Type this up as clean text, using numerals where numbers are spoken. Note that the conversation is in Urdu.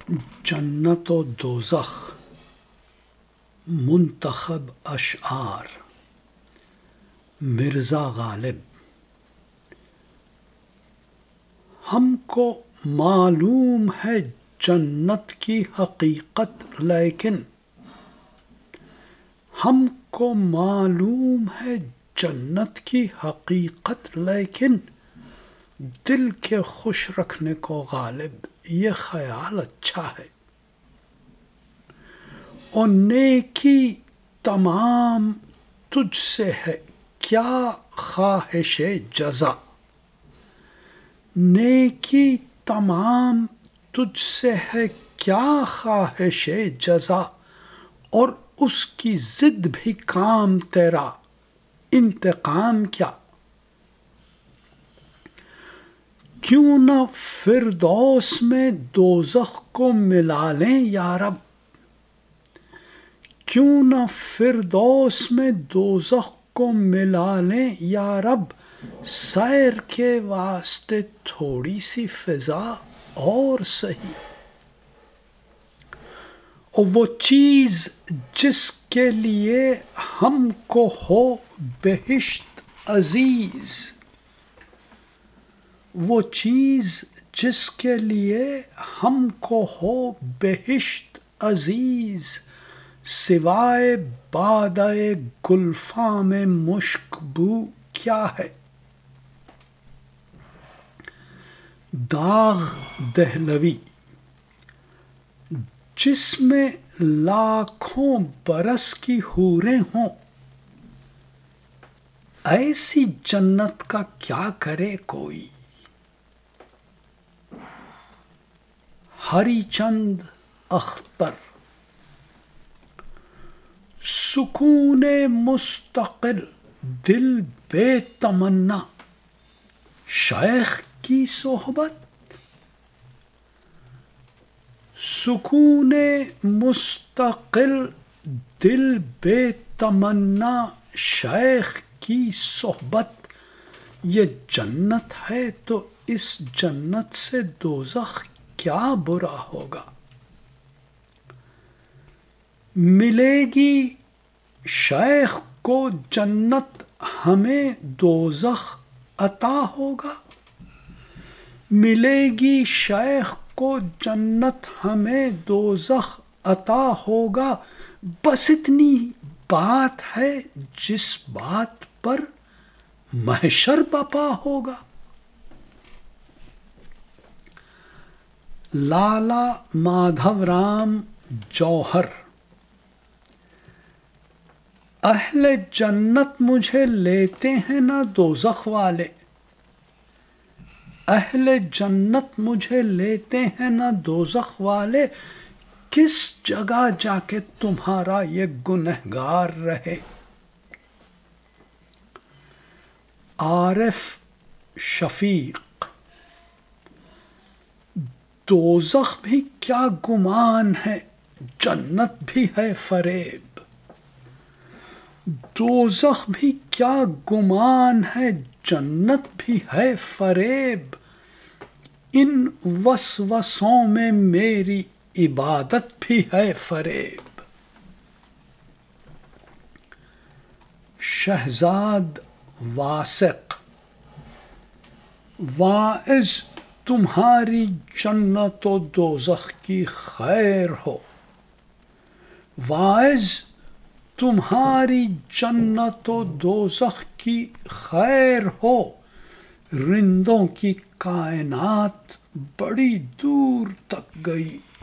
جنت و دوزخ منتخب اشعار مرزا غالب۔ ہم کو معلوم ہے جنت کی حقیقت لیکن ہم کو معلوم ہے جنت کی حقیقت لیکن دل کے خوش رکھنے کو غالب یہ خیال اچھا ہے، اور نیکی تمام تجھ سے ہے کیا خواہش جزا، نیکی تمام تجھ سے ہے کیا خواہش جزا، اور اس کی ضد بھی کام تیرا انتقام کیا، کیوں نہ فردوس میں دوزخ کو ملا لیں یا رب، کیوں نہ فردوس میں دوزخ کو ملا لیں یا رب، سیر کے واسطے تھوڑی سی فضا اور سہی، اور وہ چیز جس کے لیے ہم کو ہو بہشت عزیز، وہ چیز جس کے لیے ہم کو ہو بہشت عزیز، سوائے بادئ گلفاں میں مشک بو کیا ہے، داغ دہلوی۔ جس میں لاکھوں برس کی حوریں ہوں، ایسی جنت کا کیا کرے کوئی، ہری چند اختر۔ سکون مستقل دل بے تمنا شیخ کی صحبت، سکون مستقل دل بے تمنا شیخ کی صحبت، یہ جنت ہے تو اس جنت سے دوزخ کیا برا ہوگا، ملے گی شیخ کو جنت ہمیں دوزخ عطا ہوگا، ملے گی شیخ کو جنت ہمیں دوزخ عطا ہوگا، بس اتنی بات ہے جس بات پر محشر بپا ہوگا، لالا مادھو رام جوہر۔ اہل جنت مجھے لیتے ہیں نہ دوزخ والے، اہل جنت مجھے لیتے ہیں نہ دوزخ والے، کس جگہ جا کے تمہارا یہ گنہگار رہے، عارف شفیق۔ دوزخ بھی کیا گمان ہے جنت بھی ہے فریب، دوزخ بھی کیا گمان ہے جنت بھی ہے فریب، ان وسوسوں میں میری عبادت بھی ہے فریب، شہزاد واسق۔ واعظ تمہاری جنت و دوزخ کی خیر ہو، واعظ تمہاری جنت و دوزخ کی خیر ہو، رندوں کی کائنات بڑی دور تک گئی،